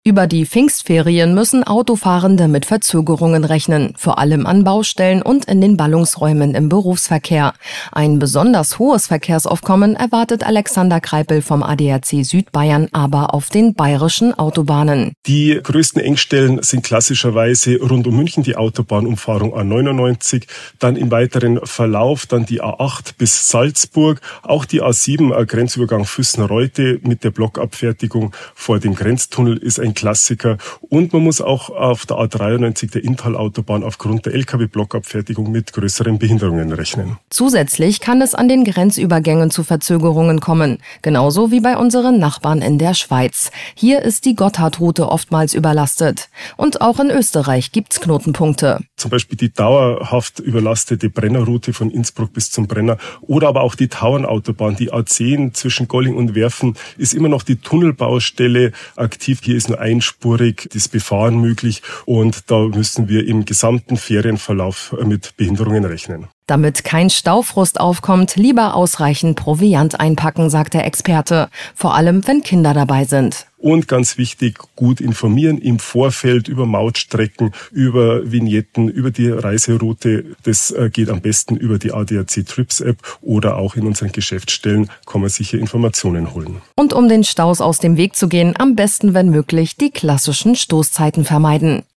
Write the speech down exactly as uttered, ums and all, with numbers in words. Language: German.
Über die Pfingstferien müssen Autofahrende mit Verzögerungen rechnen, vor allem an Baustellen und in den Ballungsräumen im Berufsverkehr. Ein besonders hohes Verkehrsaufkommen erwartet Alexander Kreipel vom A D A C Südbayern aber auf den bayerischen Autobahnen. Die größten Engstellen sind klassischerweise rund um München die Autobahnumfahrung A neunundneunzig, dann im weiteren Verlauf dann die A acht bis Salzburg, auch die A sieben, Grenzübergang Füssen-Reute mit der Blockabfertigung vor dem Grenztunnel ist ein Klassiker. Und man muss auch auf der A dreiundneunzig, der Inntalautobahn, aufgrund der L K W-Blockabfertigung mit größeren Behinderungen rechnen. Zusätzlich kann es an den Grenzübergängen zu Verzögerungen kommen, genauso wie bei unseren Nachbarn in der Schweiz. Hier ist die Gotthardroute oftmals überlastet. Und auch in Österreich gibt's Knotenpunkte. Zum Beispiel die dauerhaft überlastete Brennerroute von Innsbruck bis zum Brenner oder aber auch die Tauernautobahn, die A zehn zwischen Golling und Werfen, ist immer noch die Tunnelbaustelle aktiv. Hier ist nur einspurig das Befahren möglich und da müssen wir im gesamten Ferienverlauf mit Behinderungen rechnen. Damit kein Staufrust aufkommt, lieber ausreichend Proviant einpacken, sagt der Experte. Vor allem, wenn Kinder dabei sind. Und ganz wichtig, gut informieren im Vorfeld über Mautstrecken, über Vignetten, über die Reiseroute. Das geht am besten über die A D A C Trips App oder auch in unseren Geschäftsstellen kann man sicher Informationen holen. Und um den Staus aus dem Weg zu gehen, am besten, wenn möglich, die klassischen Stoßzeiten vermeiden.